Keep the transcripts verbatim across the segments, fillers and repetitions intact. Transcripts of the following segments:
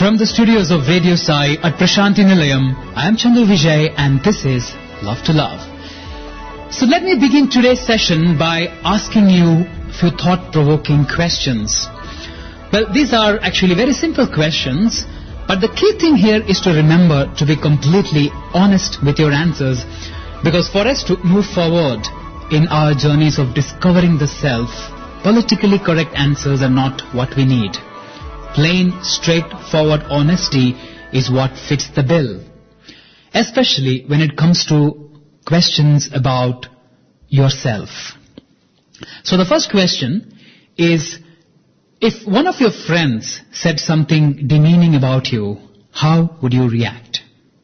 From the studios of Radio Sai at Prashanti Nilayam, I am Chandru Vijay and this is Love to Love. So let me begin today's session by asking you a few thought-provoking questions. Well, these are actually very simple questions, but the key thing here is to remember to be completely honest with your answers, because for us to move forward in our journeys of discovering the self, politically correct answers are not what we need. Plain, straightforward honesty is what fits the bill, especially when it comes to questions about yourself. So the first question is, if one of your friends said something demeaning about you, how would you react?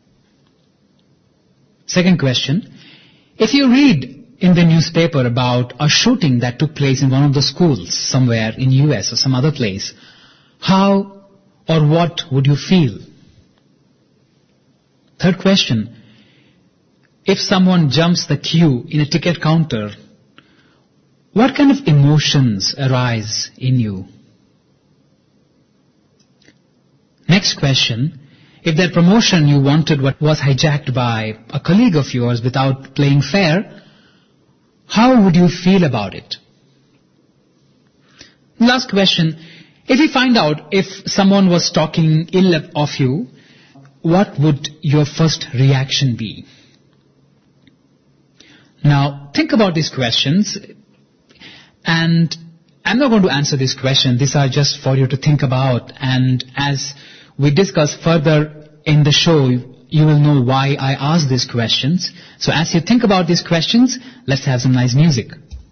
Second question, if you read in the newspaper about a shooting that took place in one of the schools somewhere in U S or some other place, how or what would you feel? Third question, if someone jumps the queue in a ticket counter, what kind of emotions arise in you? Next question, if that promotion you wanted was hijacked by a colleague of yours without playing fair, how would you feel about it? Last question, if you find out if someone was talking ill of you, what would your first reaction be? Now, think about these questions, and I'm not going to answer this question. These are just for you to think about, and as we discuss further in the show, you will know why I ask these questions. So as you think about these questions, let's have some nice music.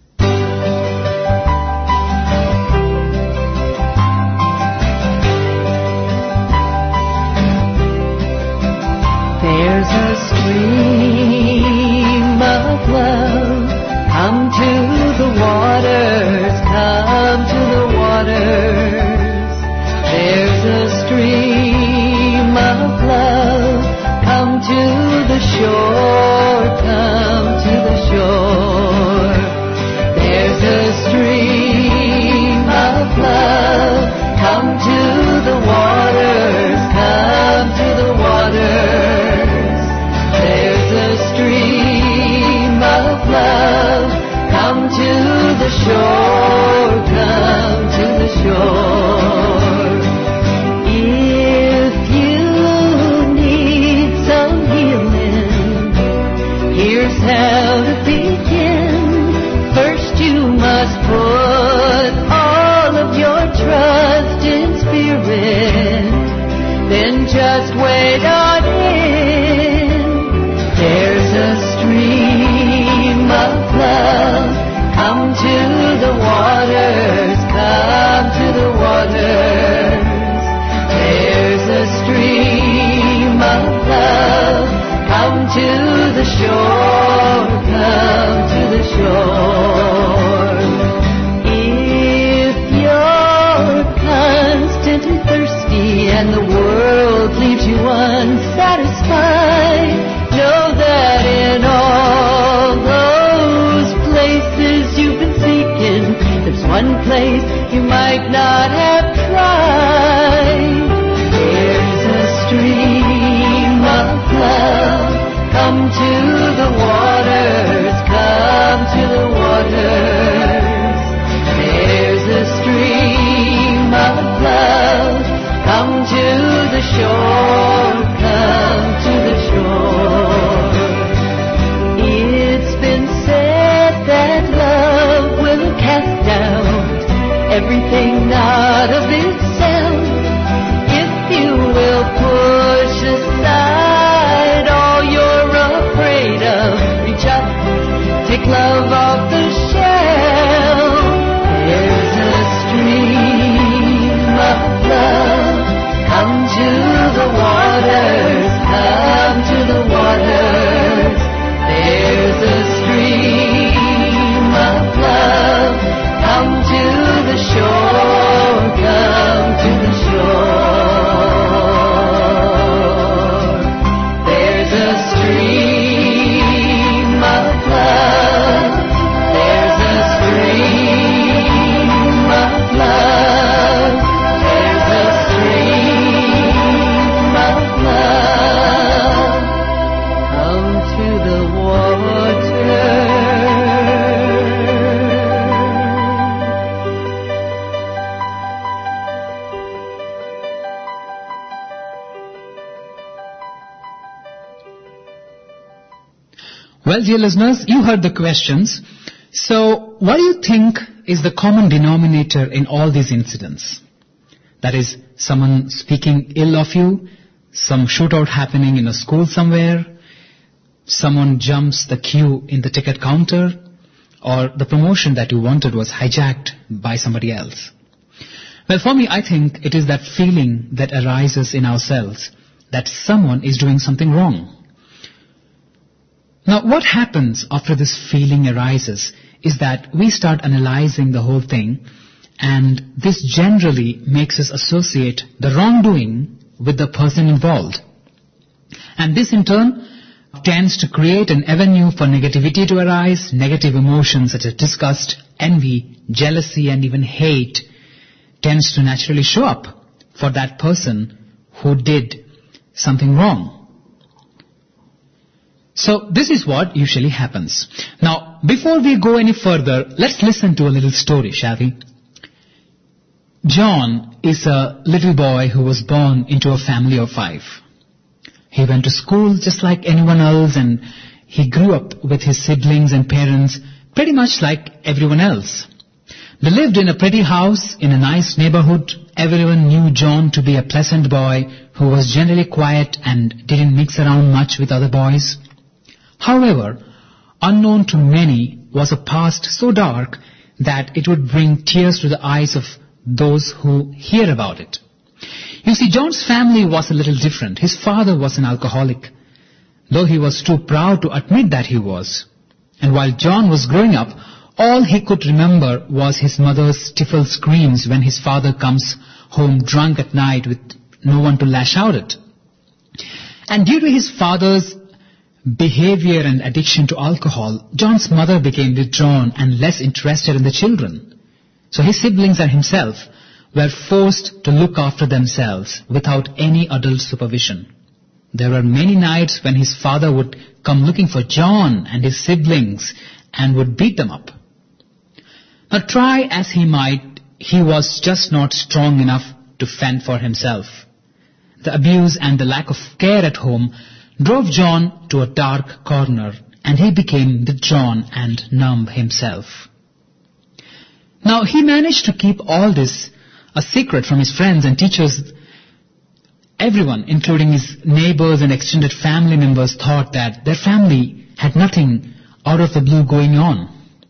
There's a stream of love, come to the waters, come to the waters. There's a stream of love, come to the shore, come to the shore. There's a stream of love, come to the waters, come to the waters. There's a stream of love, come to the shore, come to the shore. If you need some healing, here's how to begin. First you must put all of your trust in spirit, then just wait on Him. There's a stream of love, come to the waters, come to the waters. There's a stream of love, come to the shore, come to the shore. If you're constantly thirsty and the world leaves you unsatisfied, know that in all those places you've been seeking, there's one place you might not have tried. There's a stream of love, come to the waters, come to the waters. There's a stream of love, come to the shore, come to the shore. It's been said that love will cast out everything not of itself. If you will push aside all you're afraid Well, dear listeners, you heard the questions. So, what do you think is the common denominator in all these incidents? That is, someone speaking ill of you, some shootout happening in a school somewhere, someone jumps the queue in the ticket counter, or the promotion that you wanted was hijacked by somebody else. Well, for me, I think it is that feeling that arises in ourselves that someone is doing something wrong. Now, what happens after this feeling arises is that we start analyzing the whole thing, and this generally makes us associate the wrongdoing with the person involved. And this in turn tends to create an avenue for negativity to arise. Negative emotions such as disgust, envy, jealousy, and even hate tends to naturally show up for that person who did something wrong. So this is what usually happens. Now, before we go any further, let's listen to a little story, shall we? John is a little boy who was born into a family of five. He went to school just like anyone else, and he grew up with his siblings and parents pretty much like everyone else. They lived in a pretty house in a nice neighborhood. Everyone knew John to be a pleasant boy who was generally quiet and didn't mix around much with other boys. However, unknown to many was a past so dark that it would bring tears to the eyes of those who hear about it. You see, John's family was a little different. His father was an alcoholic, though he was too proud to admit that he was. And while John was growing up, all he could remember was his mother's stifled screams when his father comes home drunk at night with no one to lash out at. And due to his father's behavior and addiction to alcohol, John's mother became withdrawn and less interested in the children. So his siblings and himself were forced to look after themselves without any adult supervision. There were many nights when his father would come looking for John and his siblings and would beat them up. Now, try as he might, he was just not strong enough to fend for himself. The abuse and the lack of care at home drove John to a dark corner, and he became withdrawn and numb himself. Now, he managed to keep all this a secret from his friends and teachers. Everyone, including his neighbors and extended family members, thought that their family had nothing out of the blue going on.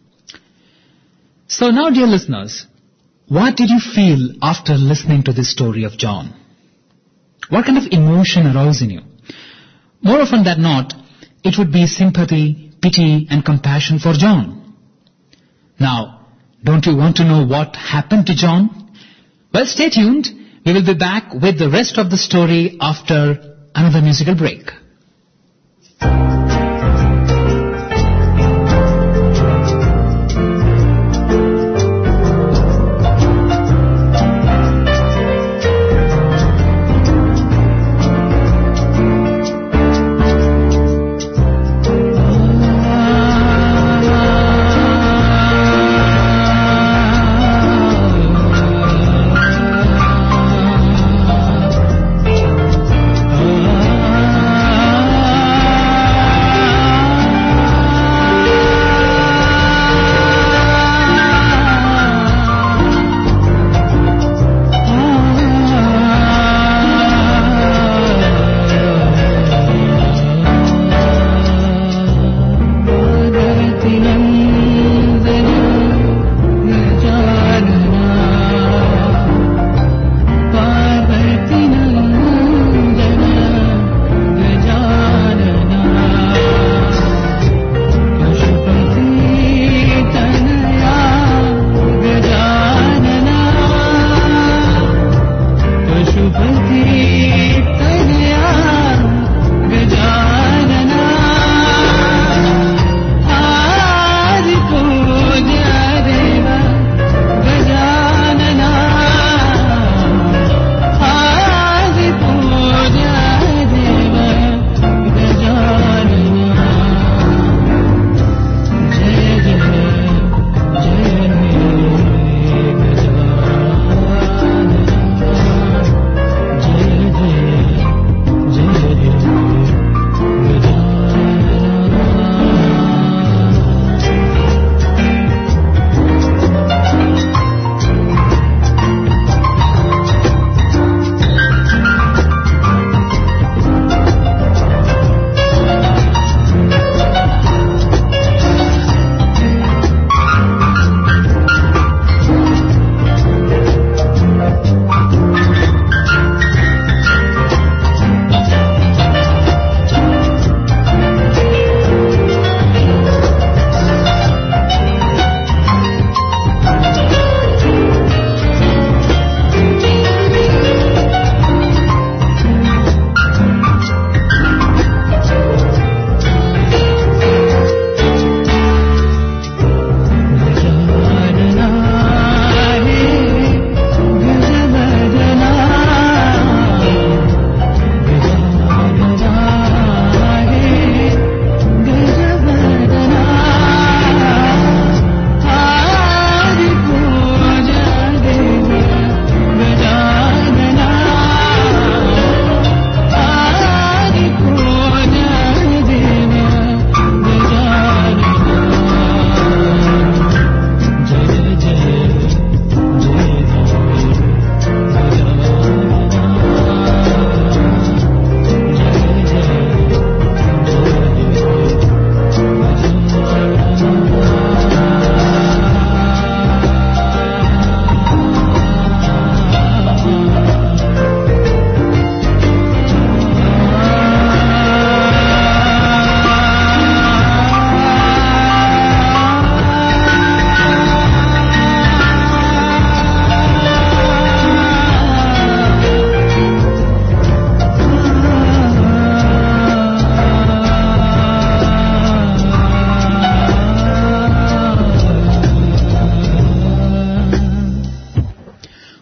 So now, dear listeners, what did you feel after listening to this story of John? What kind of emotion arose in you? More often than not, it would be sympathy, pity, and compassion for John. Now, don't you want to know what happened to John? Well, stay tuned. We will be back with the rest of the story after another musical break. Ah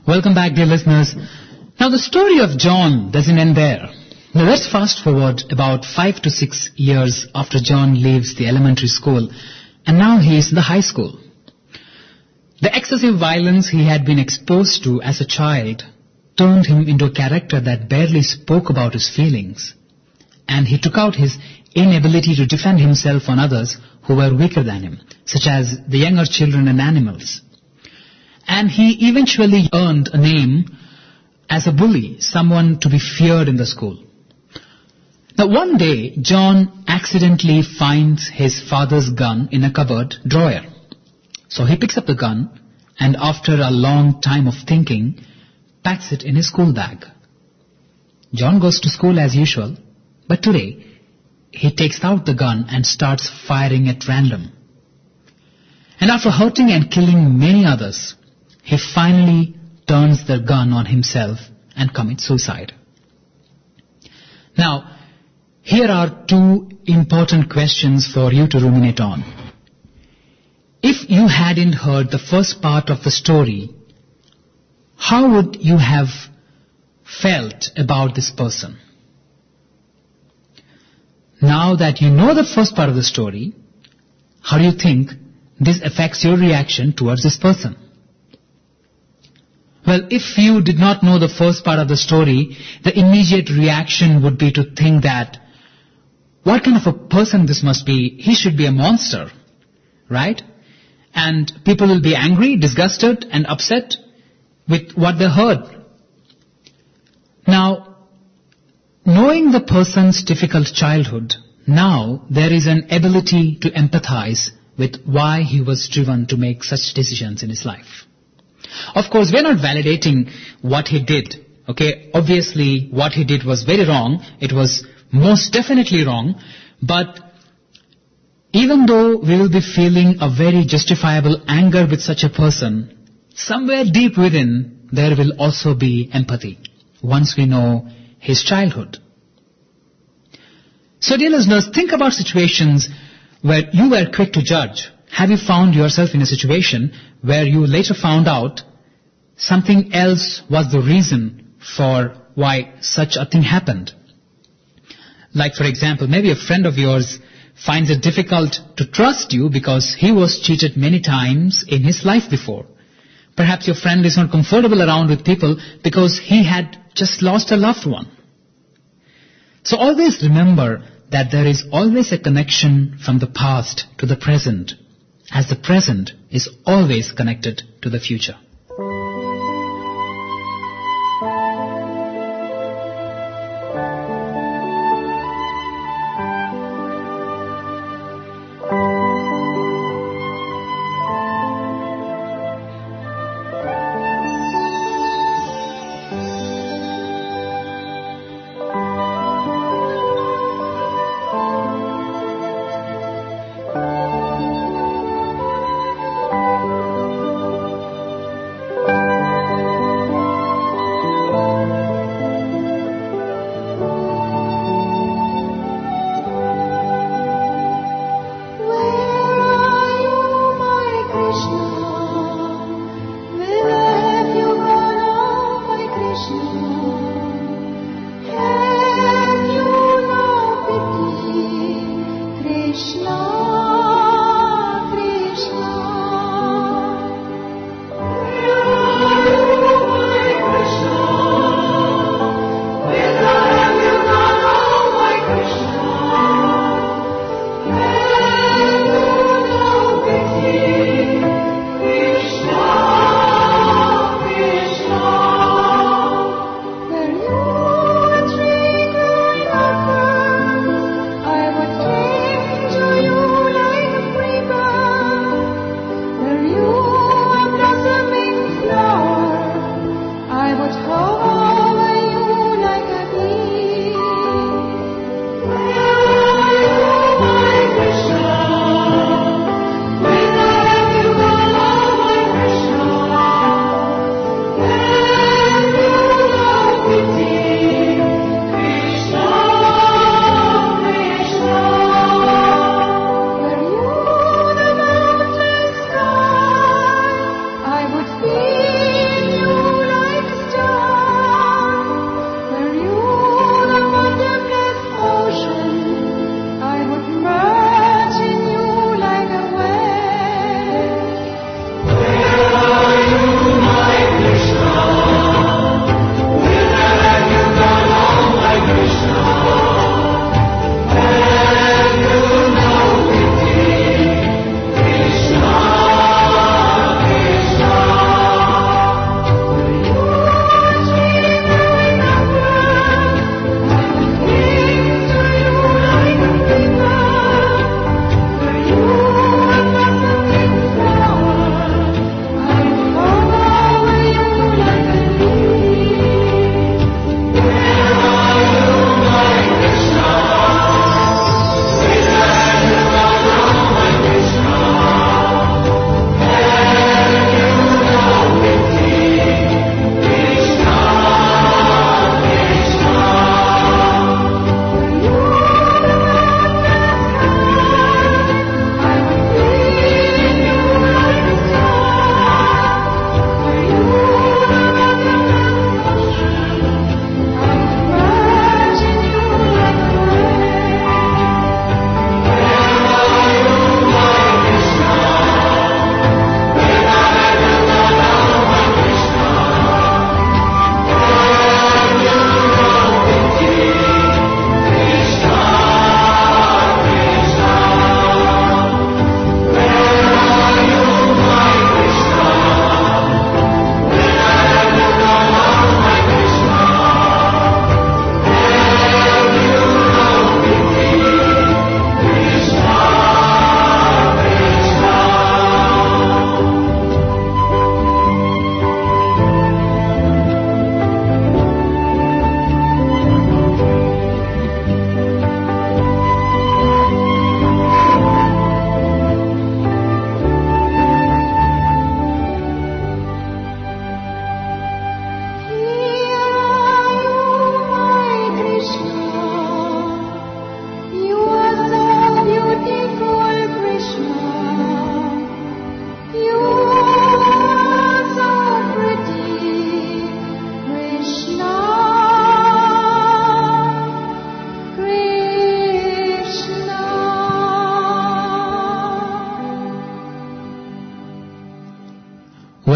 Welcome back, dear listeners. Now, the story of John doesn't end there. Now, let's fast forward about five to six years after John leaves the elementary school, and now he is in the high school. The excessive violence he had been exposed to as a child turned him into a character that barely spoke about his feelings, and he took out his inability to defend himself on others who were weaker than him, such as the younger children and animals. And he eventually earned a name as a bully, someone to be feared in the school. Now, one day, John accidentally finds his father's gun in a cupboard drawer. So he picks up the gun, and after a long time of thinking, packs it in his school bag. John goes to school as usual, but today, he takes out the gun and starts firing at random. And after hurting and killing many others, he finally turns the gun on himself and commits suicide. Now, here are two important questions for you to ruminate on. If you hadn't heard the first part of the story, how would you have felt about this person? Now that you know the first part of the story, how do you think this affects your reaction towards this person? Well, if you did not know the first part of the story, the immediate reaction would be to think that, what kind of a person this must be? He should be a monster, right? And people will be angry, disgusted, and upset with what they heard. Now, knowing the person's difficult childhood, now there is an ability to empathize with why he was driven to make such decisions in his life. Of course, we're not validating what he did. Okay, obviously what he did was very wrong. It was most definitely wrong. But even though we will be feeling a very justifiable anger with such a person, somewhere deep within there will also be empathy once we know his childhood. So dear listeners, think about situations where you were quick to judge. Have you found yourself in a situation where you later found out something else was the reason for why such a thing happened? Like, for example, maybe a friend of yours finds it difficult to trust you because he was cheated many times in his life before. Perhaps your friend is not comfortable around with people because he had just lost a loved one. So always remember that there is always a connection from the past to the present, as the present is always connected to the future.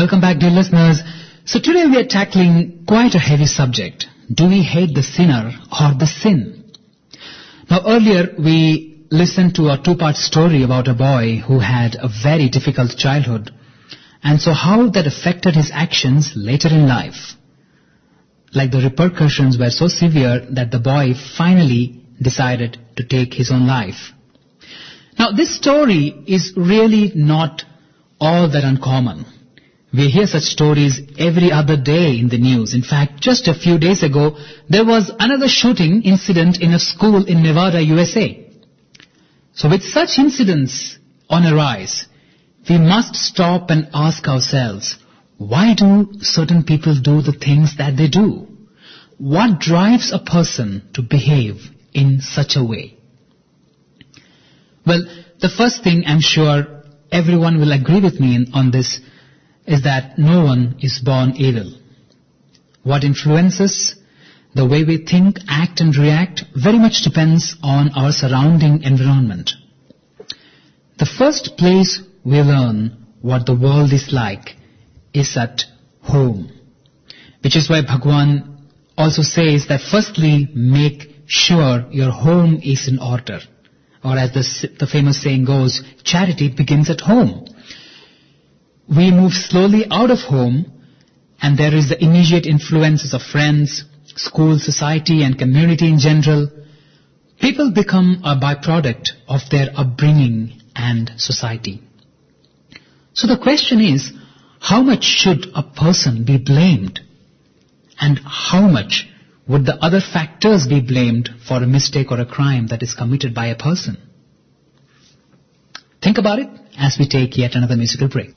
Welcome back, dear listeners. So today we are tackling quite a heavy subject. Do we hate the sinner or the sin? Now earlier we listened to a two-part story about a boy who had a very difficult childhood, and so how that affected his actions later in life. Like the repercussions were so severe that the boy finally decided to take his own life. Now this story is really not all that uncommon. We hear such stories every other day in the news. In fact, just a few days ago, there was another shooting incident in a school in Nevada, U S A. So with such incidents on a rise, we must stop and ask ourselves, why do certain people do the things that they do? What drives a person to behave in such a way? Well, the first thing I'm sure everyone will agree with me on this is that no one is born evil. What influences the way we think, act and react very much depends on our surrounding environment. The first place we learn what the world is like is at home, which is why Bhagwan also says that firstly make sure your home is in order. Or as the, the famous saying goes, charity begins at home. We move slowly out of home, and there is the immediate influences of friends, school, society, and community in general. People become a byproduct of their upbringing and society. So the question is, how much should a person be blamed? And how much would the other factors be blamed for a mistake or a crime that is committed by a person? Think about it as we take yet another musical break.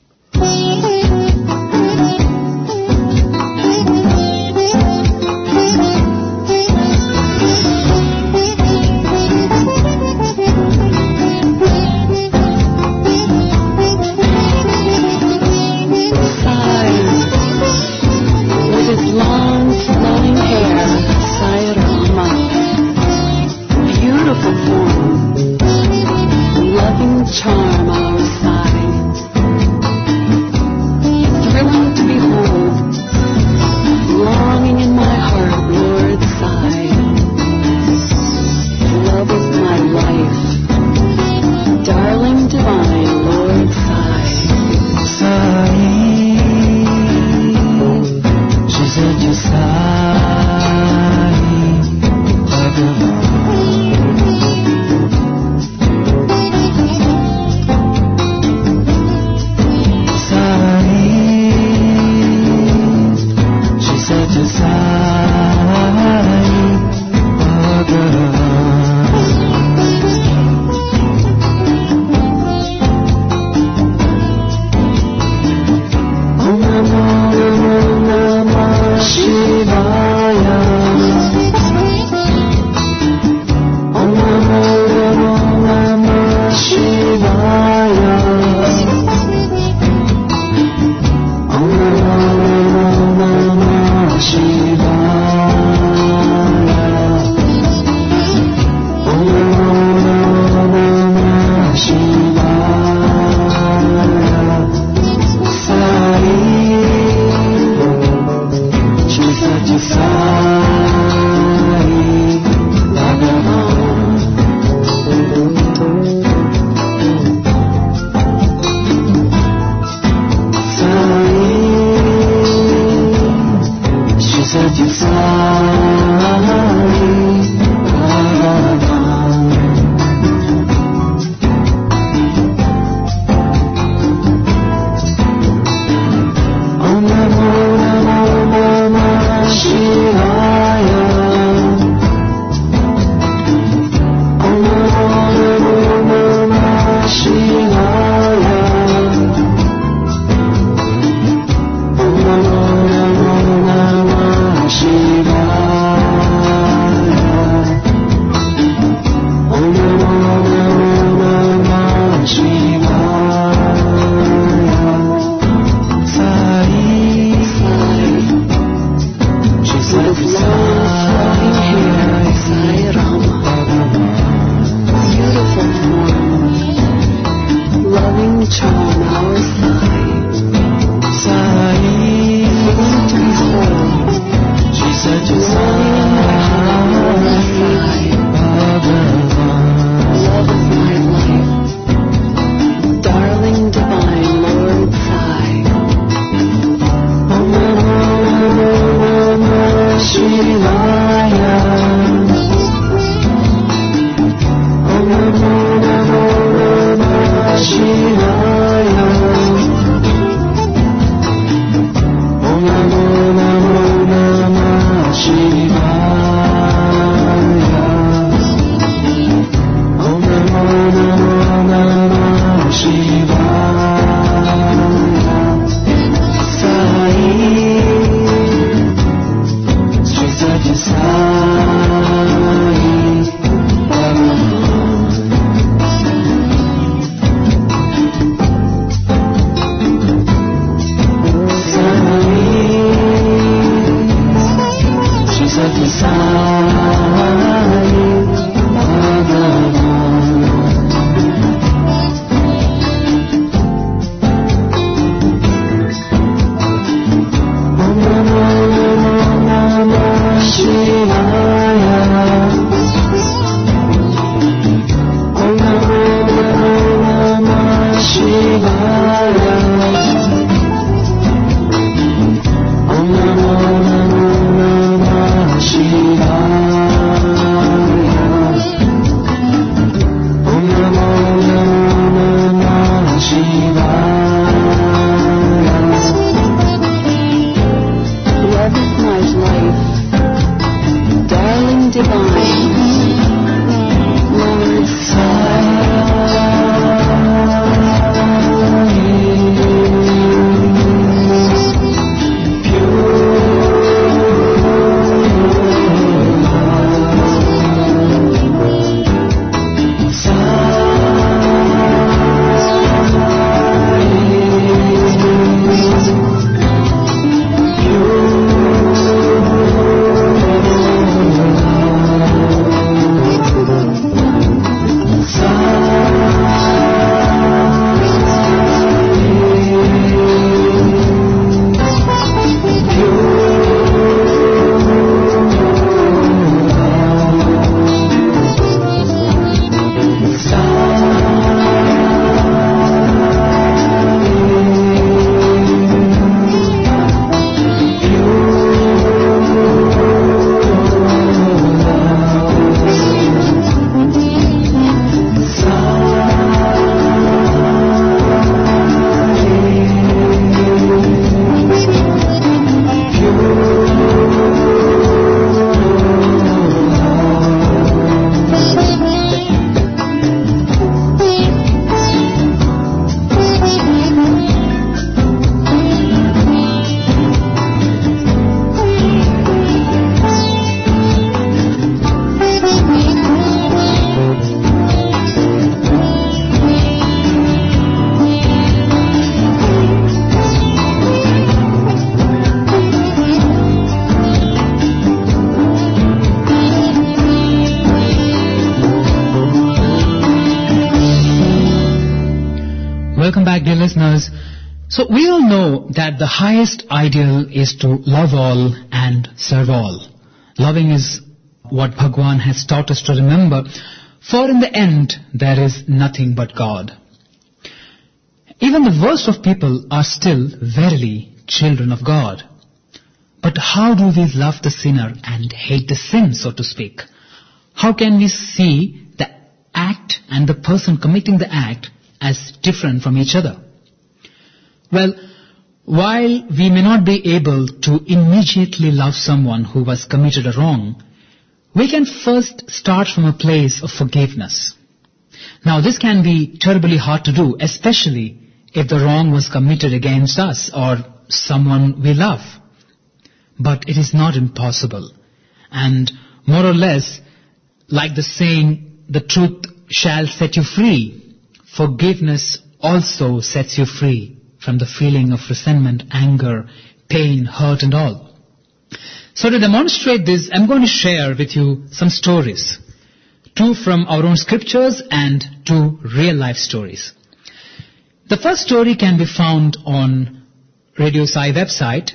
Charm our side, thrilling to behold, longing in my heart, Lord, sigh. Love is my life, darling divine, Lord, sigh. Sigh, she said you sigh, like a Welcome back, dear listeners. So we all know that the highest ideal is to love all and serve all. Loving is what Bhagwan has taught us to remember, for in the end there is nothing but God. Even the worst of people are still verily children of God. But how do we love the sinner and hate the sin, so to speak? How can we see the act and the person committing the act as different from each other? Well, while we may not be able to immediately love someone who has committed a wrong, we can first start from a place of forgiveness. Now, this can be terribly hard to do, especially if the wrong was committed against us or someone we love. But it is not impossible. And more or less, like the saying, the truth shall set you free, forgiveness also sets you free from the feeling of resentment, anger, pain, hurt and all. So to demonstrate this, I'm going to share with you some stories. Two from our own scriptures and two real life stories. The first story can be found on Radio Sai website.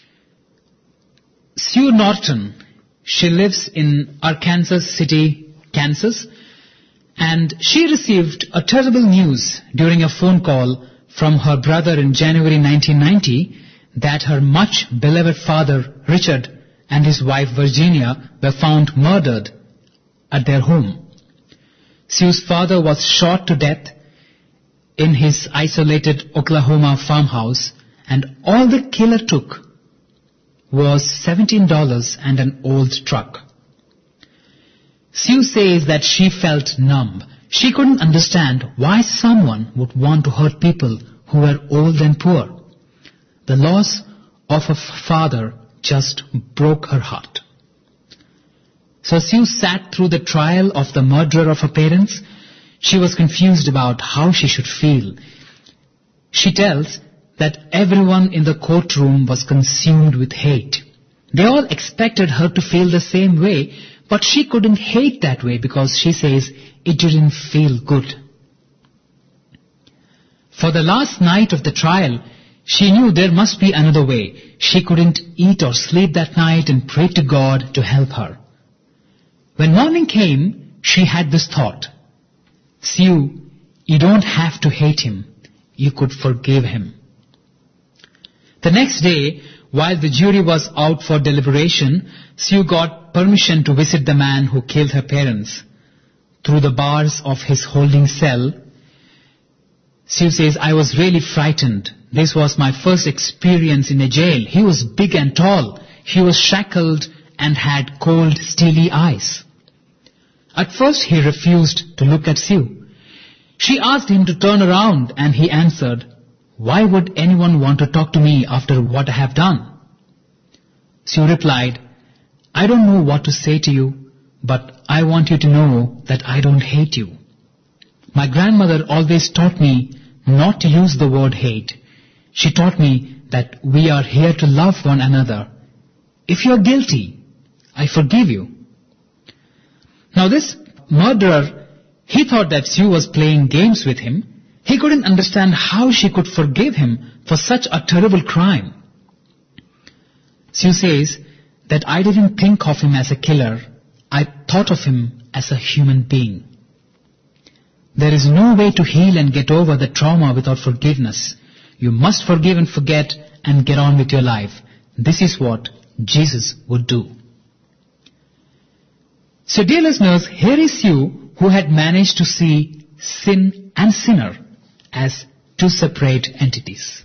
Sue Norton, she lives in Arkansas City, Kansas, and she received a terrible news during a phone call from her brother in January nineteen ninety that her much beloved father, Richard, and his wife, Virginia, were found murdered at their home. Sue's father was shot to death in his isolated Oklahoma farmhouse, and all the killer took was seventeen dollars and an old truck. Sue says that she felt numb. She couldn't understand why someone would want to hurt people who were old and poor. The loss of her father just broke her heart. So Sue sat through the trial of the murderer of her parents. She was confused about how she should feel. She tells that everyone in the courtroom was consumed with hate. They all expected her to feel the same way, but she couldn't hate that way because she says it didn't feel good. For the last night of the trial, she knew there must be another way. She couldn't eat or sleep that night and prayed to God to help her. When morning came, she had this thought: Sue, you don't have to hate him. you could forgive him. The next day, while the jury was out for deliberation, Sue got permission to visit the man who killed her parents. Through the bars of his holding cell, Sue says, I was really frightened. This was my first experience in a jail. He was big and tall. He was shackled and had cold, steely eyes. At first he refused to look at Sue. She asked him to turn around and he answered, why would anyone want to talk to me after what I have done? Sue replied, I don't know what to say to you, but I want you to know that I don't hate you. My grandmother always taught me not to use the word hate. She taught me that we are here to love one another. If you are guilty, I forgive you. Now this murderer, he thought that Sue was playing games with him. He couldn't understand how she could forgive him for such a terrible crime. Sue says that I didn't think of him as a killer. I thought of him as a human being. There is no way to heal and get over the trauma without forgiveness. You must forgive and forget and get on with your life. This is what Jesus would do. So dear listeners, here is Sue who had managed to see sin and sinner as two separate entities.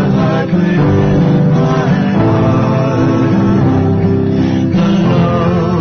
The love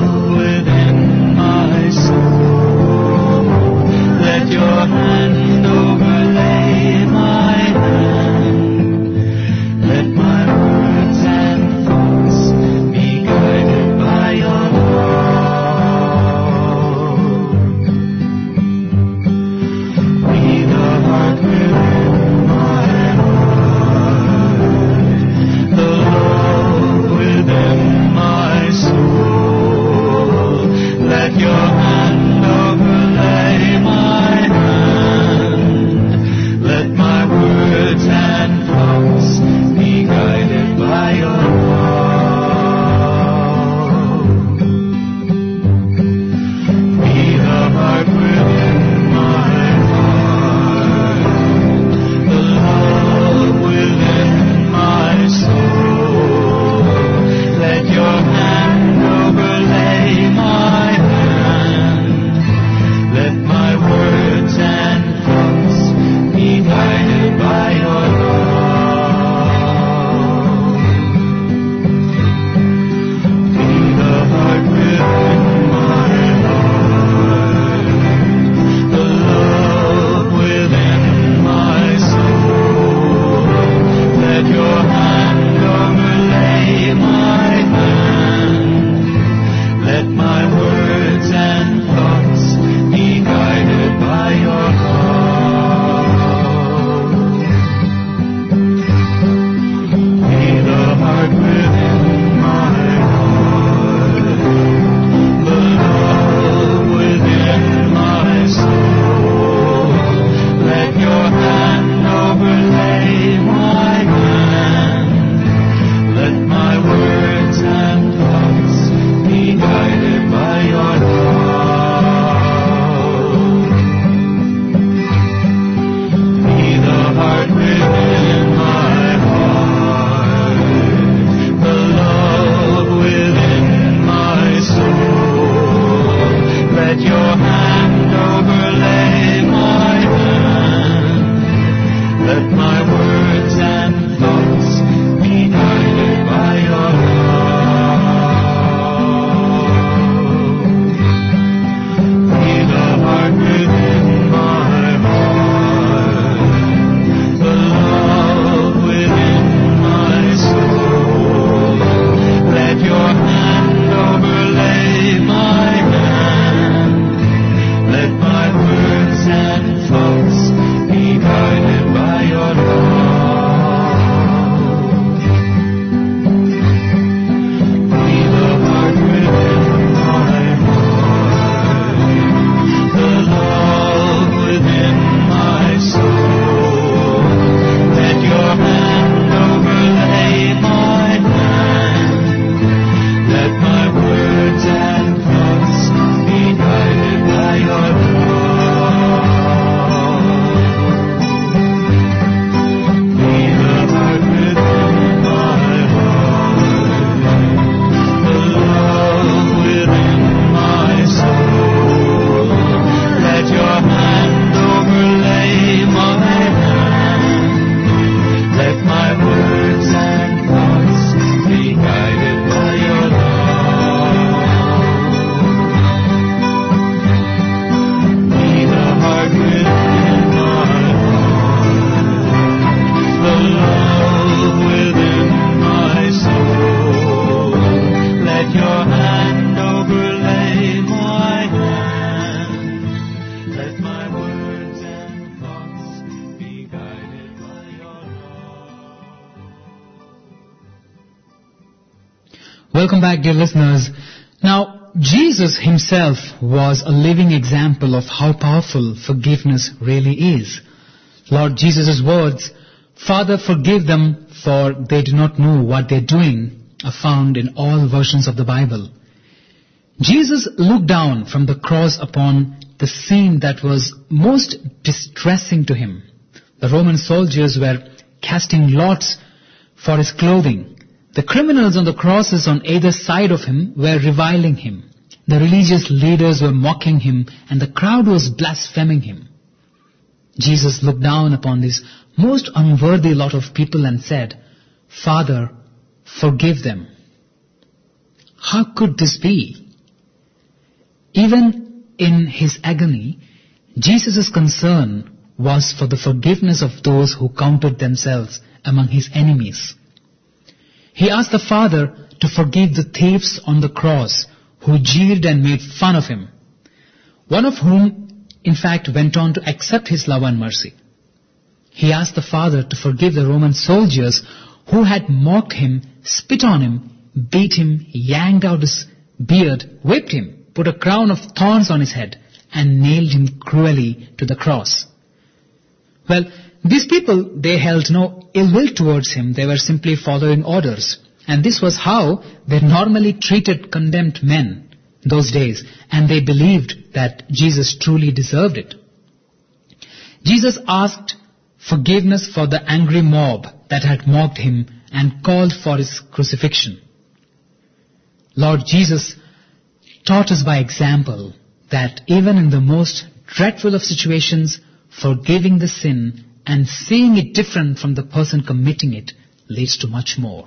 Welcome back, dear listeners. Now, Jesus himself was a living example of how powerful forgiveness really is. Lord Jesus' words, "Father, forgive them, for they do not know what they're doing," are found in all versions of the Bible. Jesus looked down from the cross upon the scene that was most distressing to him. The Roman soldiers were casting lots for his clothing. The criminals on the crosses on either side of him were reviling him. The religious leaders were mocking him, and the crowd was blaspheming him. Jesus looked down upon this most unworthy lot of people and said, "Father, forgive them." How could this be? Even in his agony, Jesus' concern was for the forgiveness of those who counted themselves among his enemies. He asked the Father to forgive the thieves on the cross who jeered and made fun of him, one of whom, in fact, went on to accept his love and mercy. He asked the Father to forgive the Roman soldiers who had mocked him, spit on him, beat him, yanked out his beard, whipped him, put a crown of thorns on his head, and nailed him cruelly to the cross. Well, these people, they held no ill will towards him. They were simply following orders. And this was how they normally treated condemned men those days. And they believed that Jesus truly deserved it. Jesus asked forgiveness for the angry mob that had mocked him and called for his crucifixion. Lord Jesus taught us by example that even in the most dreadful of situations, forgiving the sin and seeing it different from the person committing it leads to much more.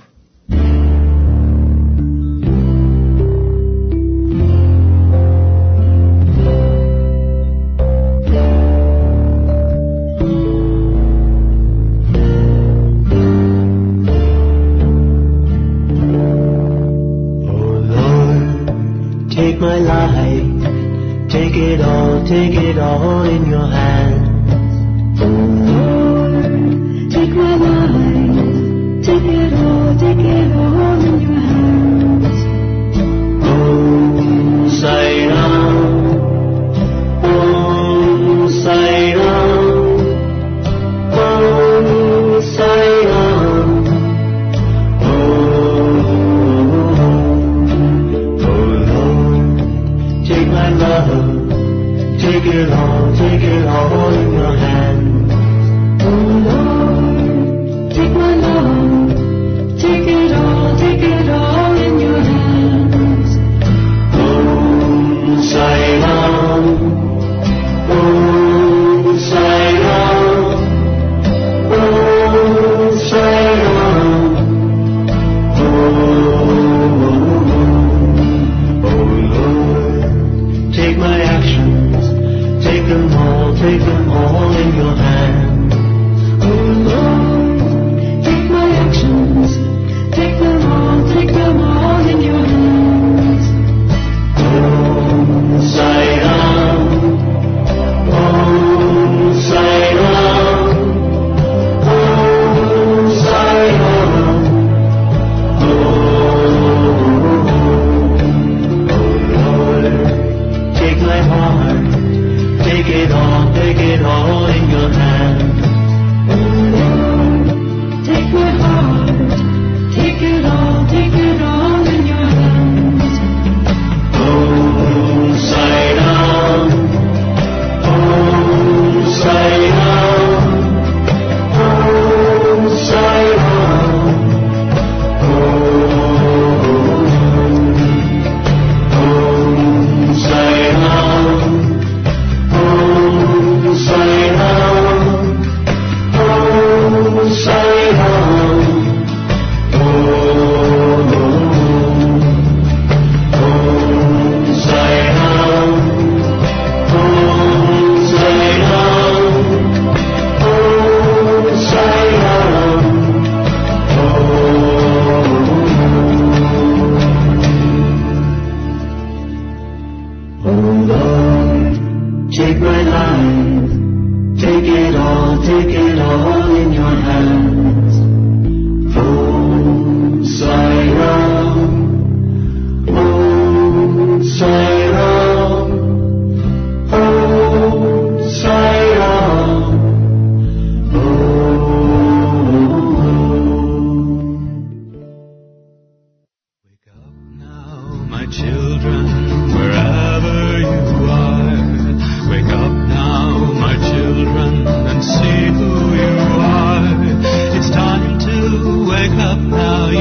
Take my life, take it all, take it all in your hands. Oh Lord, take my life, take it all, take it all in your hands. Oh, Sairam, oh, Sairam, oh, Sairam, take it all, take it all in your hand.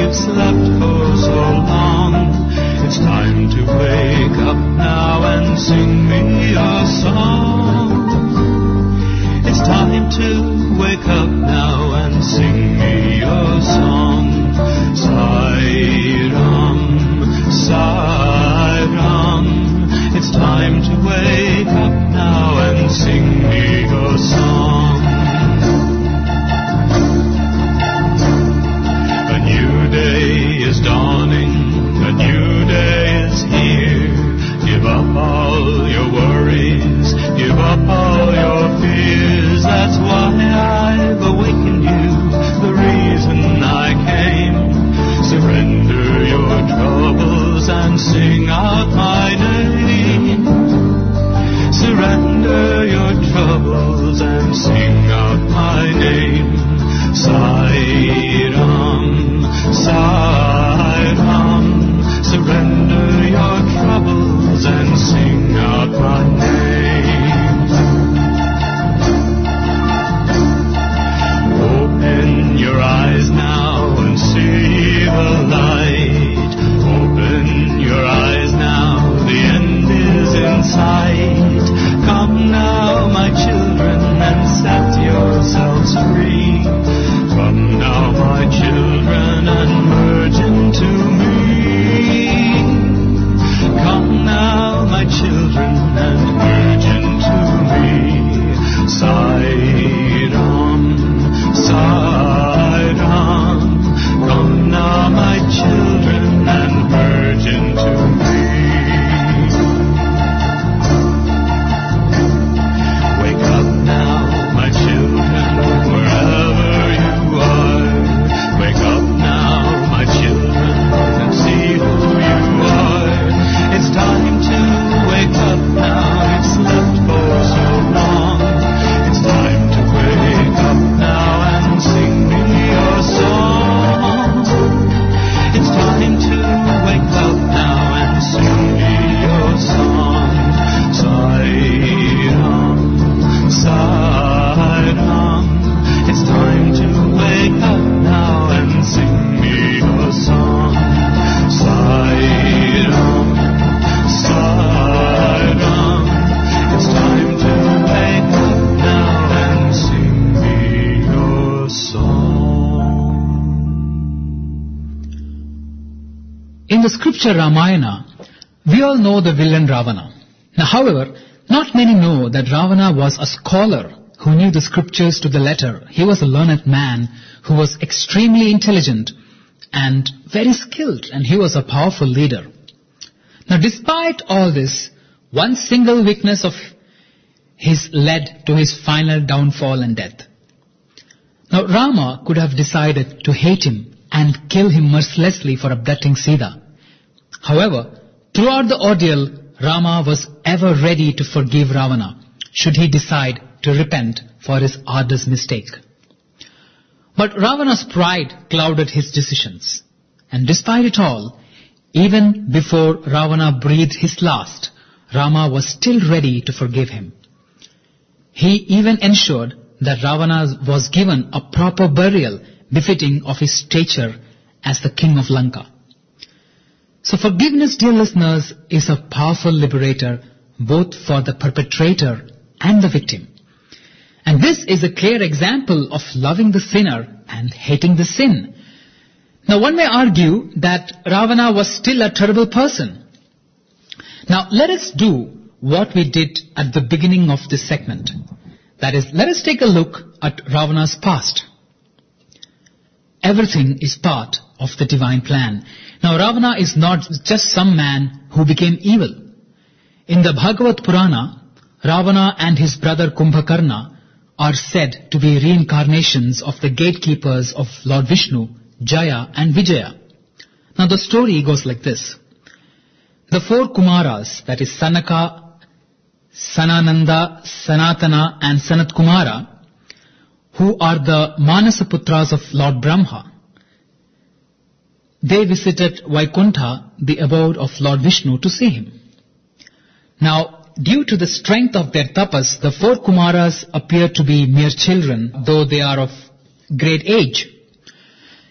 you've slept for so long. It's time to wake up now and sing me a song. It's time to wake up now and sing me a song. Sai-ram, Sai-ram. It's time to wake up now and sing me a song. A new day is dawning, a new day is here. Give up all your worries, give up all your fears. That's why I've awakened you, the reason I came. Surrender your troubles and sing out my name. Surrender your troubles and sing out my name. Sai-ram, Sai-ram. Surrender your troubles and sing out my name. Open your eyes now and see the light. Open your eyes now, the end is in sight. Come now, my children, and set yourselves free. Come now, my children, and merge into me. Come now, my children, and merge into me. Sai-ram, Sai-ram. Come now, my children, and merge into me. Wake up now, my children, wherever you are. Wake up now, my children, and see who you are. It's time to wake up now, you've slept for so long. It's time to wake up now and sing me your song. It's time to wake up now and sing me your song. Sai-ram, Sai-ram. It's time to wake up now and sing me your song. Sai-ram, Sai-ram. It's time to wake up now and sing me your song. In the scripture Ramayana, we all know the villain Ravana. Now, however, not many know that Ravana was a scholar who knew the scriptures to the letter. He was a learned man who was extremely intelligent and very skilled, and he was a powerful leader. Now, despite all this, one single weakness of his led to his final downfall and death. Now, Rama could have decided to hate him and kill him mercilessly for abducting Sita. However, throughout the ordeal, Rama was ever ready to forgive Ravana, should he decide to repent for his arduous mistake. But Ravana's pride clouded his decisions. And despite it all, even before Ravana breathed his last, Rama was still ready to forgive him. He even ensured that Ravana was given a proper burial befitting of his stature as the king of Lanka. So forgiveness, dear listeners, is a powerful liberator both for the perpetrator and the victim. And this is a clear example of loving the sinner and hating the sin. Now, one may argue that Ravana was still a terrible person. Now, let us do what we did at the beginning of this segment. That is, let us take a look at Ravana's past. Everything is part of the divine plan. Now, Ravana is not just some man who became evil. In the Bhagavad Purana, Ravana and his brother Kumbhakarna are said to be reincarnations of the gatekeepers of Lord Vishnu, Jaya and Vijaya. Now, the story goes like this. The four Kumaras, that is Sanaka, Sanananda, Sanatana and Sanat Kumara, who are the Manasaputras of Lord Brahma, they visited Vaikuntha, the abode of Lord Vishnu, to see him. Now, due to the strength of their tapas, the four Kumaras appear to be mere children, though they are of great age.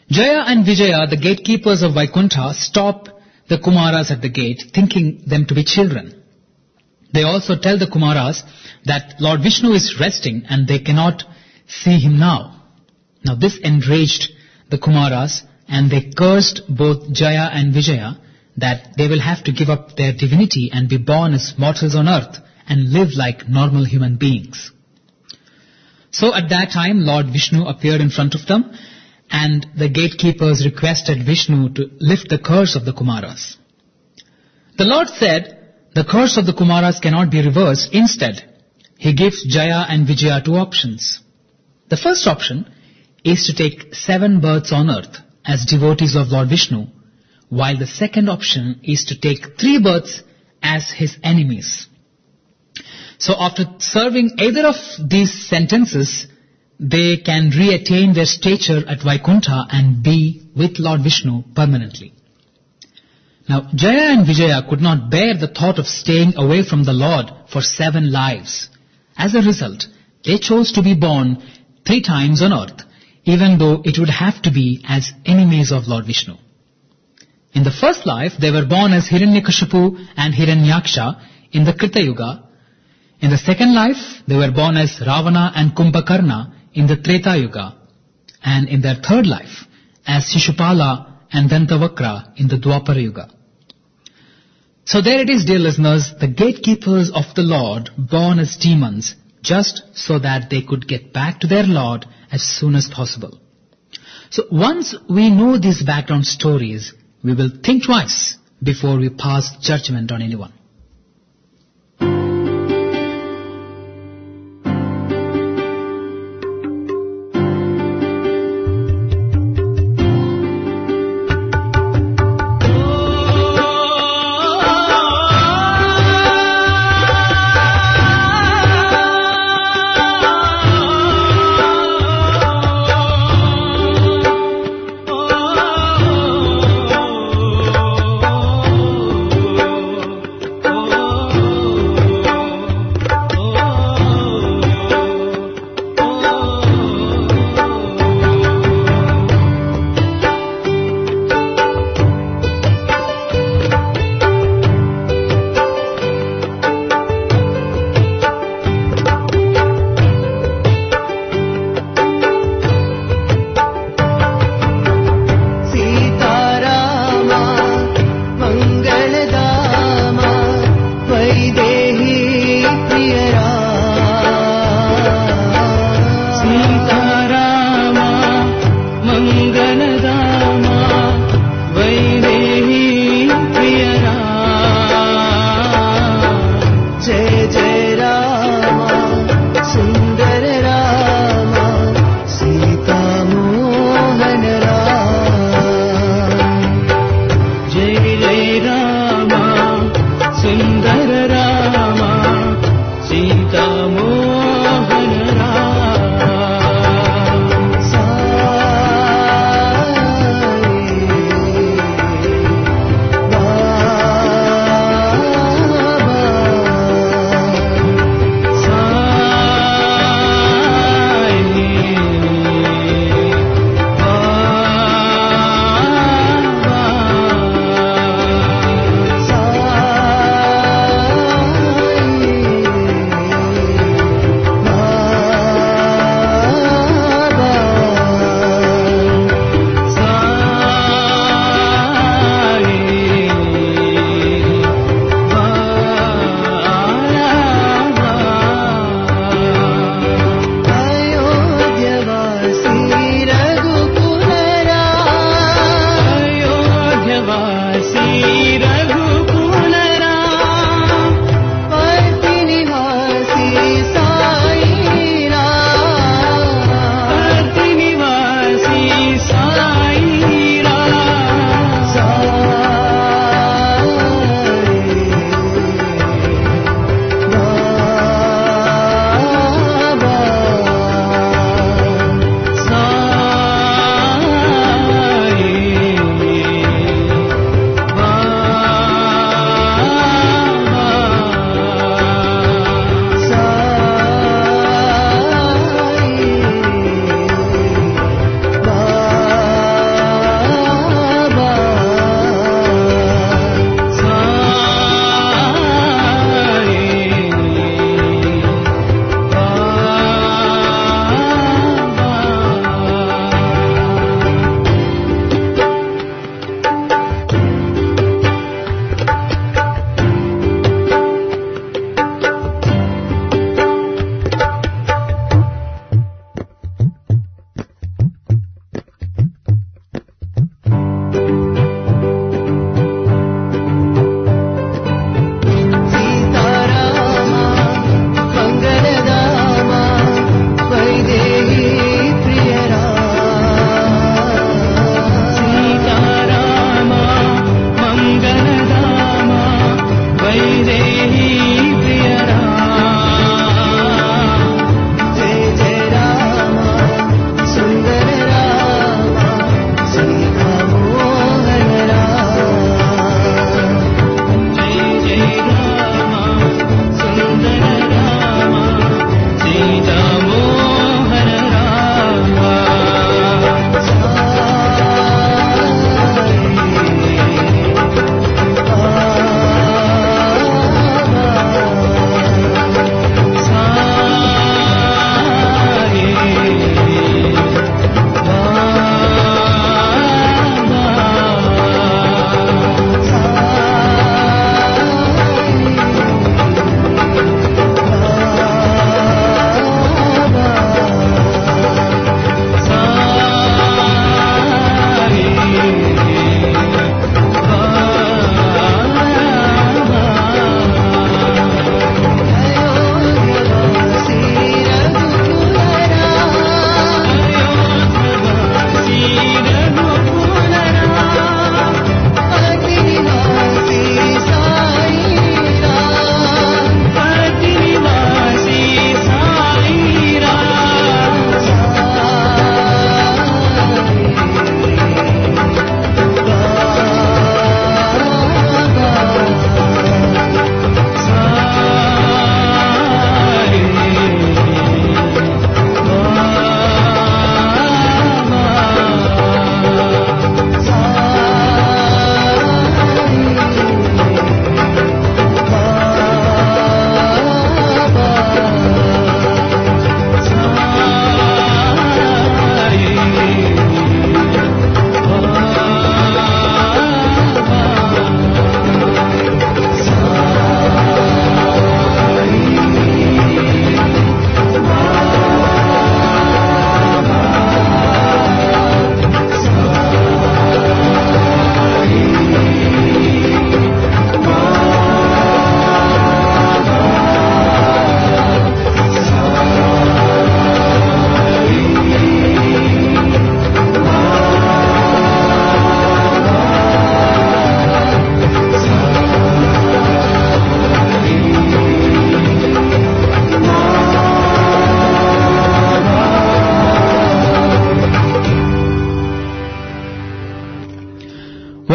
Jaya and Vijaya, the gatekeepers of Vaikuntha, stop the Kumaras at the gate, thinking them to be children. They also tell the Kumaras that Lord Vishnu is resting and they cannot see him now. Now this enraged the Kumaras, and they cursed both Jaya and Vijaya that they will have to give up their divinity and be born as mortals on earth and live like normal human beings. So at that time, Lord Vishnu appeared in front of them, and the gatekeepers requested Vishnu to lift the curse of the Kumaras. The Lord said, the curse of the Kumaras cannot be reversed. Instead, he gives Jaya and Vijaya two options. The first option is to take seven births on earth as devotees of Lord Vishnu, while the second option is to take three births as his enemies. So after serving either of these sentences, they can re-attain their stature at Vaikuntha and be with Lord Vishnu permanently. Now, Jaya and Vijaya could not bear the thought of staying away from the Lord for seven lives. As a result, they chose to be born three times on earth, even though it would have to be as enemies of Lord Vishnu. In the first life, they were born as Hiranyakashipu and Hiranyaksha in the Krita Yuga. In the second life, they were born as Ravana and Kumbhakarna in the Treta Yuga. And in their third life, as Shishupala and Dantavakra in the Dwapara Yuga. So there it is, dear listeners, the gatekeepers of the Lord born as demons just so that they could get back to their Lord as soon as possible. So once we know these background stories, we will think twice before we pass judgment on anyone.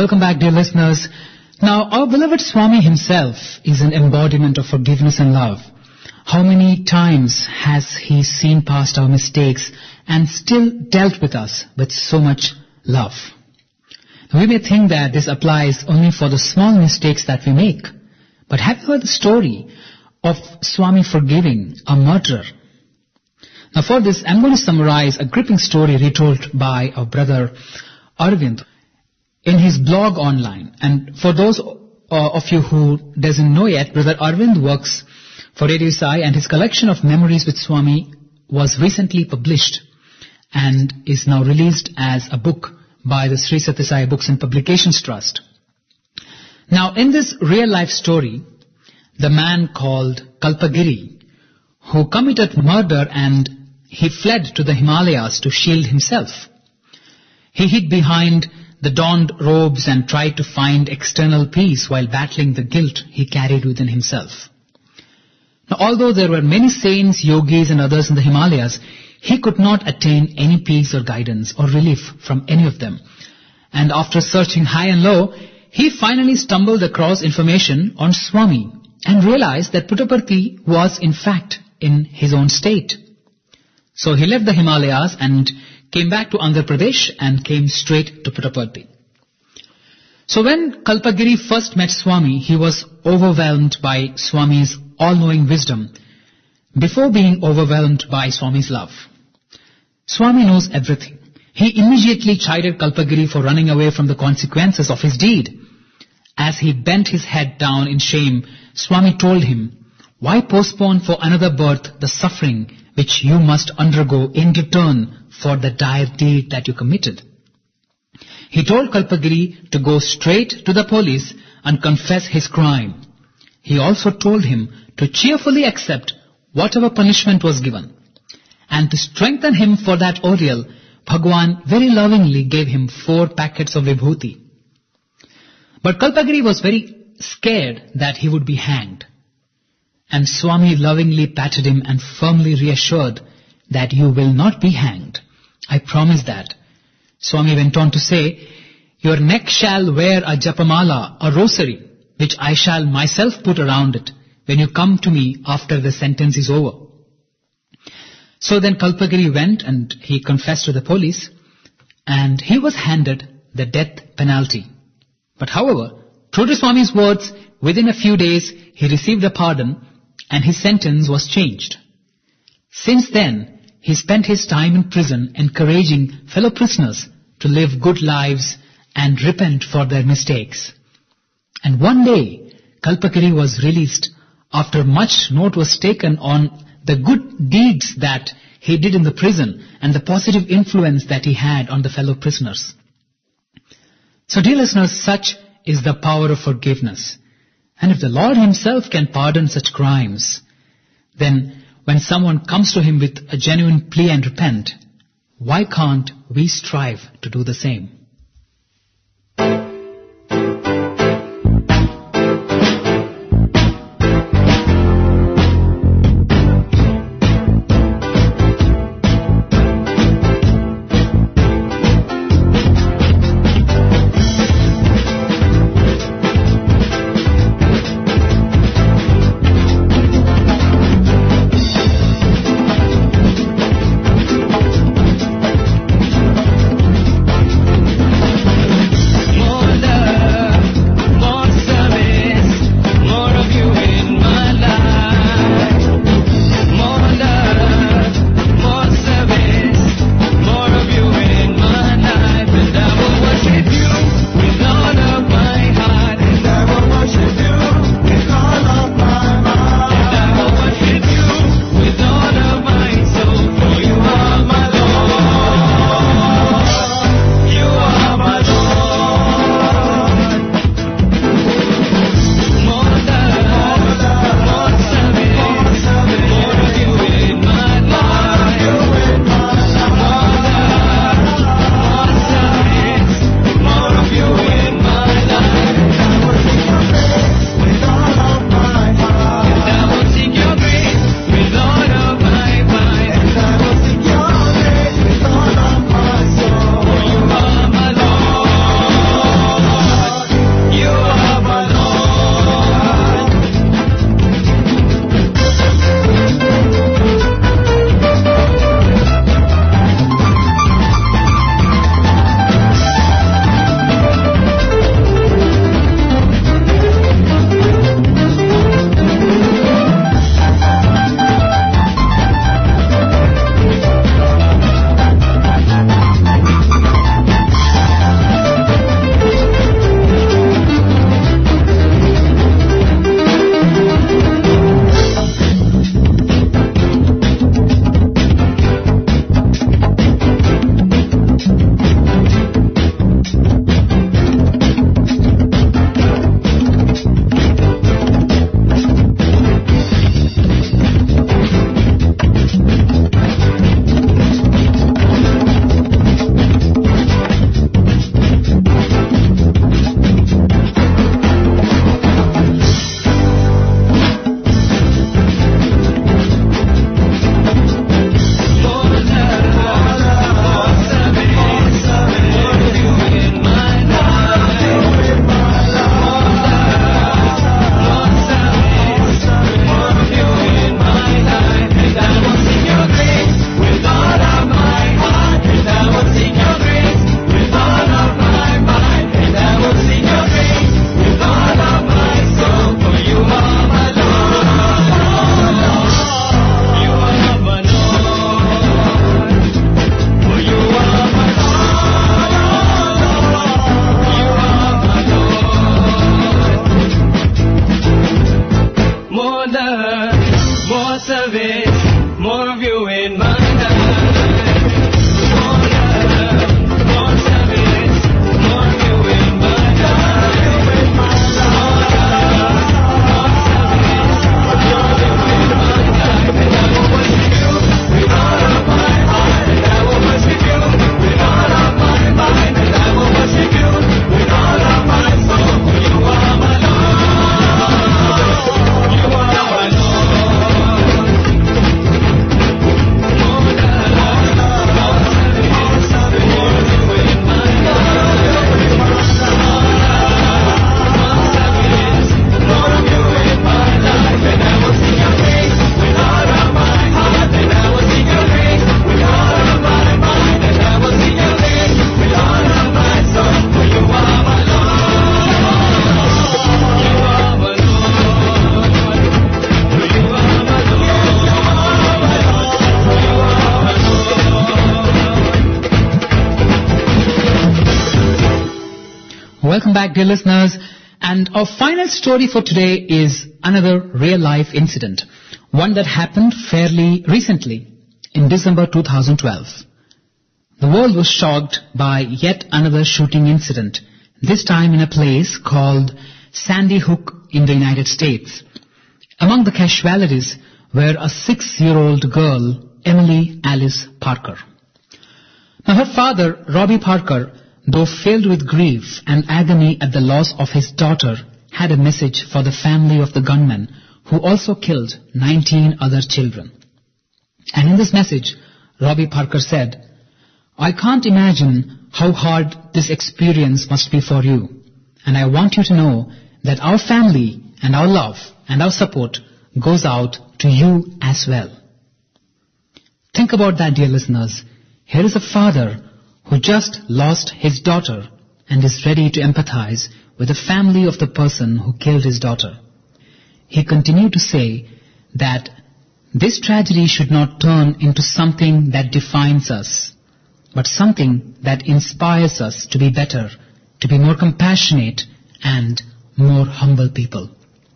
Welcome back, dear listeners. Now, our beloved Swami himself is an embodiment of forgiveness and love. How many times has he seen past our mistakes and still dealt with us with so much love? We may think that this applies only for the small mistakes that we make. But have you heard the story of Swami forgiving a murderer? Now for this, I'm going to summarize a gripping story retold by our brother Arvind in his blog online. And for those uh, of you who doesn't know yet, brother Arvind works for Radio Sai, and his collection of memories with Swami was recently published and is now released as a book by the Sri Sathya Sai Books and Publications Trust. Now, in this real-life story, the man called Kalpagiri, who committed murder and he fled to the Himalayas to shield himself. He hid behind the donned robes and tried to find external peace while battling the guilt he carried within himself. Now, although there were many saints, yogis and others in the Himalayas, he could not attain any peace or guidance or relief from any of them. And after searching high and low, he finally stumbled across information on Swami and realized that Puttaparthi was in fact in his own state. So he left the Himalayas and came back to Andhra Pradesh and came straight to Puttaparthi. So when Kalpagiri first met Swami, he was overwhelmed by Swami's all-knowing wisdom before being overwhelmed by Swami's love. Swami knows everything. He immediately chided Kalpagiri for running away from the consequences of his deed. As he bent his head down in shame, Swami told him, "Why postpone for another birth the suffering which you must undergo in return for the dire deed that you committed?" He told Kalpagiri to go straight to the police and confess his crime. He also told him to cheerfully accept whatever punishment was given. And to strengthen him for that ordeal, Bhagwan very lovingly gave him four packets of vibhuti. But Kalpagiri was very scared that he would be hanged. And Swami lovingly patted him and firmly reassured that you will not be hanged. I promise that. Swami went on to say, your neck shall wear a japamala, a rosary, which I shall myself put around it when you come to me after the sentence is over. So then Kalpagiri went and he confessed to the police, and he was handed the death penalty. But however, true to Swami's words, within a few days he received a pardon and his sentence was changed. Since then, he spent his time in prison encouraging fellow prisoners to live good lives and repent for their mistakes. And one day, Kalpagiri was released after much note was taken on the good deeds that he did in the prison and the positive influence that he had on the fellow prisoners. So dear listeners, such is the power of forgiveness. And if the Lord himself can pardon such crimes, then when someone comes to him with a genuine plea and repent, why can't we strive to do the same? More Welcome back, dear listeners. And our final story for today is another real-life incident, one that happened fairly recently, in December two thousand twelve. The world was shocked by yet another shooting incident, this time in a place called Sandy Hook in the United States. Among the casualties were a six-year-old girl, Emily Alice Parker. Now her father, Robbie Parker, though filled with grief and agony at the loss of his daughter, had a message for the family of the gunman who also killed nineteen other children. And in this message, Robbie Parker said, "I can't imagine how hard this experience must be for you, and I want you to know that our family and our love and our support goes out to you as well." Think about that, dear listeners. Here is a father who just lost his daughter and is ready to empathize with the family of the person who killed his daughter. He continued to say that this tragedy should not turn into something that defines us, but something that inspires us to be better, to be more compassionate and more humble people.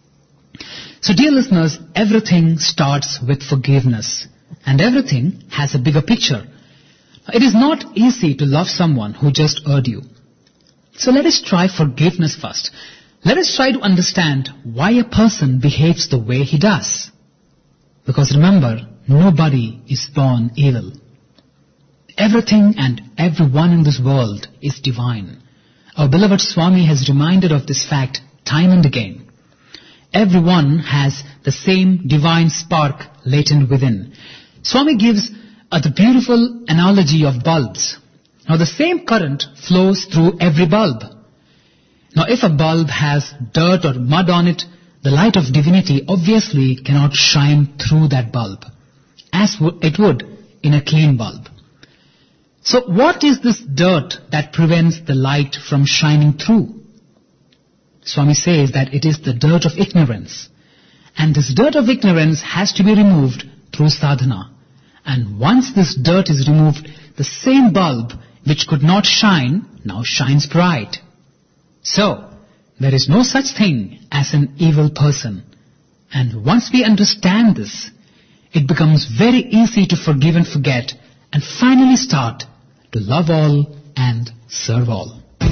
So dear listeners, everything starts with forgiveness, and everything has a bigger picture. It is not easy to love someone who just hurt you. So let us try forgiveness first. Let us try to understand why a person behaves the way he does. Because remember, nobody is born evil. Everything and everyone in this world is divine. Our beloved Swami has reminded of this fact time and again. Everyone has the same divine spark latent within. Swami gives Uh, the beautiful analogy of bulbs. Now the same current flows through every bulb. Now if a bulb has dirt or mud on it, the light of divinity obviously cannot shine through that bulb, as it would in a clean bulb. So what is this dirt that prevents the light from shining through? Swami says that it is the dirt of ignorance. And this dirt of ignorance has to be removed through sadhana. And once this dirt is removed, the same bulb which could not shine now shines bright. So, there is no such thing as an evil person. And once we understand this, it becomes very easy to forgive and forget and finally start to love all and serve all.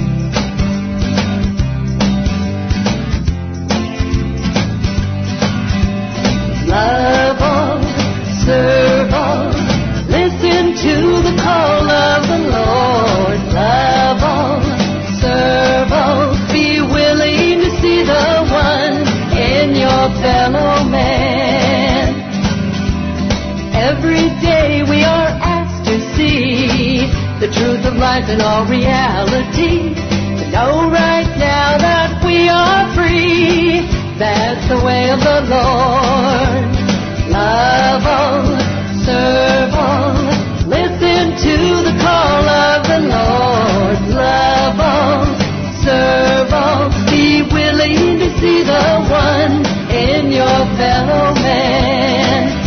Love all, serve all, listen to the call of the Lord. Love all, serve all, be willing to see the one in your fellow man. Every day we are asked to see the truth of life in all reality. To know right now that we are free, that's the way of the Lord. Love all, serve all, listen to the call of the Lord. Love all, serve all, be willing to see the one in your fellow man.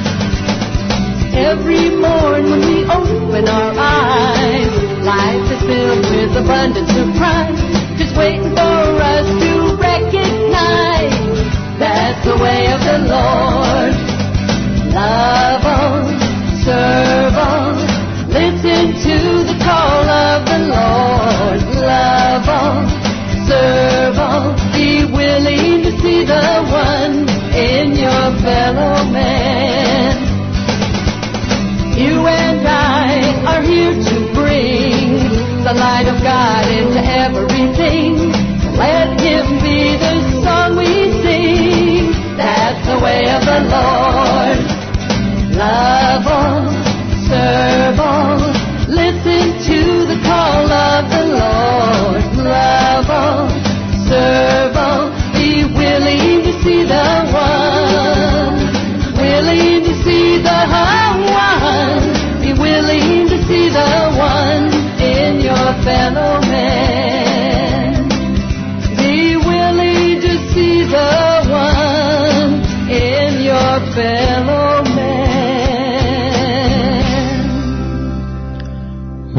Every morn when we open our eyes, life is filled with abundant surprise, just waiting for us to recognize that's the way of the Lord. Love all, serve all, listen to the call of the Lord. Love all, serve all, be willing to see the one in your fellow man. You and I are here to bring the light of God into everything. Let Him be the song we sing. That's the way of the Lord. Love all, serve all, listen to the call of the Lord. Love all, serve all, be willing to see the one. Willing to see the one. Be willing to see the one in your fellow man.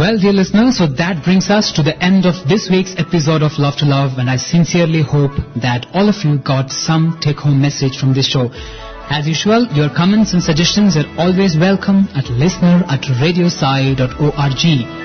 Well, dear listeners, so that brings us to the end of this week's episode of Love to Love, and I sincerely hope that all of you got some take-home message from this show. As usual, your comments and suggestions are always welcome at listener at radiosai dot org.